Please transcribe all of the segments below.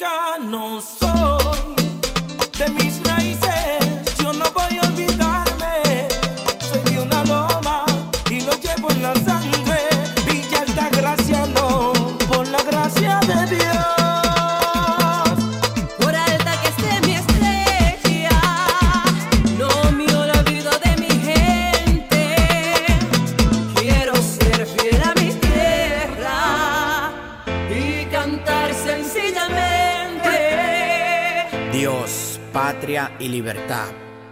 dominicano soy, de mis raíces yo no voy a olvidarme. Soy de una loma y lo llevo en la sangre. Villa Altagracia, no, por la gracia de Dios. Por alta que esté mi estrella, no me olvido de mi gente. Quiero ser fiel a mi tierra y cantar sencillamente. Dios, patria y libertad.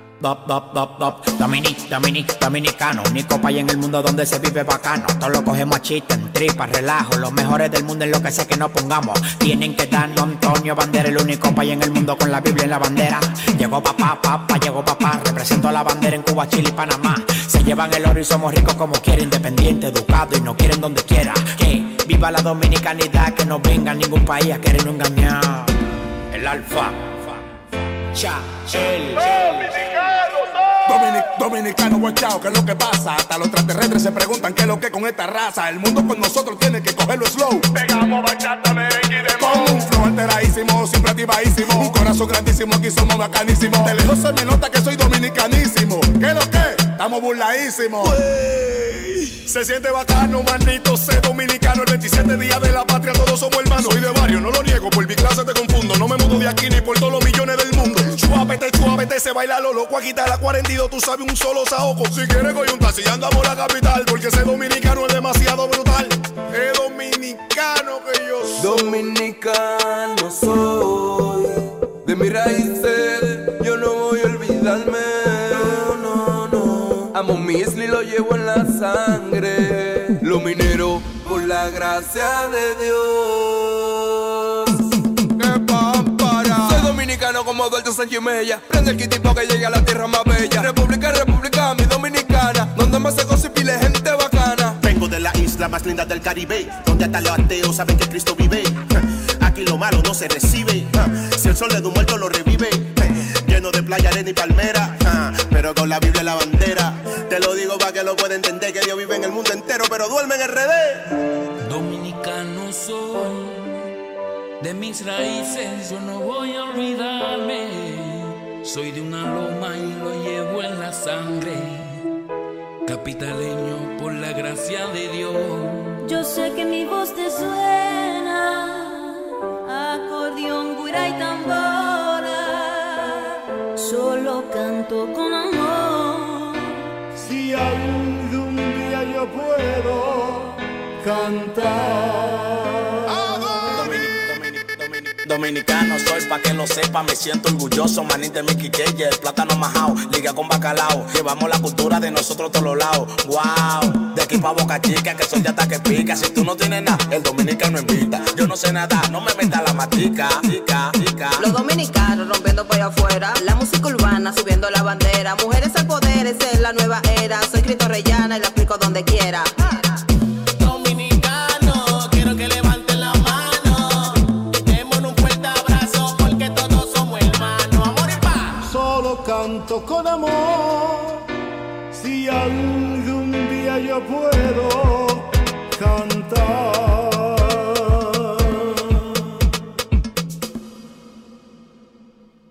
Dominicano, único país en el mundo donde se vive bacano. Todos lo cogemos a chiste, en tripa, relajo. Los mejores del mundo en lo que sea que nos pongamos. Tienen que darnos Antonio Bandera, el único país en el mundo con la Biblia en la bandera. Llegó llegó papá. Represento la bandera en Cuba, Chile y Panamá. Se llevan el oro y somos ricos como quiera. Independiente, educado y nos quieren donde quiera. Que viva la dominicanidad, que no venga ningún país a querernos engañar. El alfa. Dominicano, guachao, ¿qué es lo que pasa? Hasta los extraterrestres se preguntan qué es lo que con esta raza. El mundo con nosotros tiene que cogerlo slow. Pegamos bachata, merengue y dembow. Con un flow alteradísimo, siempre activadísimo. Un corazón grandísimo, aquí somos bacanísimos. De lejos se me nota que soy dominicanísimo. ¿Qué es lo que? Estamos burladísimos. Se siente bacano, manito, sé dominicano. El 27 día de la patria, todos somos hermanos. Soy de barrio, no lo niego, por mi clase te confundo. No me mudo de aquí ni por todos los millones del mundo. Chuapete, se baila lo loco. Aquí está la 42, tú sabes, un solo saoco. Si quieres coge un taxi y andamos a la capital. Porque ese dominicano es demasiado brutal. Es dominicano que yo soy. Dominicano soy, de mis raíces yo no voy a olvidarme. No. Amo mi isla y lo llevo en la sangre. Lo minero por la gracia de Dios. ¡Qué pámpara! Soy dominicano como Duarte Sánchez Mella. Prende el kitipo que llegue a la tierra más bella. República, mi dominicana, donde más se goza y pile gente bacana. Vengo de la isla más linda del Caribe, donde hasta los ateos saben que Cristo vive. Aquí lo malo no se recibe. Si el sol de un muerto lo revive. Lleno de playa, arena y palmera, pero con la Biblia en la bandera. Te lo digo para que lo pueda entender, que Dios vive en el mundo entero, pero duerme en RD. Dominicano soy, de mis raíces yo no voy a olvidarme. Soy de una loma y lo llevo en la sangre. Capitaleño por la gracia de Dios. Yo sé que mi voz te suena, acordeón, guira y tambora. Solo canto con amor. Si algún día yo puedo cantar. Dominicano soy, pa' que lo sepa, me siento orgulloso, manín de mi quiqueye, el plátano majao, liga con bacalao, llevamos la cultura de nosotros a todos los lados, wow, de aquí pa' Boca Chica, que son ya hasta que pica, si tú no tienes nada, el dominicano invita, yo no sé nada, no me meta la matica, tica. Los dominicanos rompiendo por allá afuera, la música urbana subiendo la bandera, mujeres al poder, esa es la nueva era, soy Cristo Rellana y la aplico donde quiera. Canto con amor, si algún día yo puedo cantar.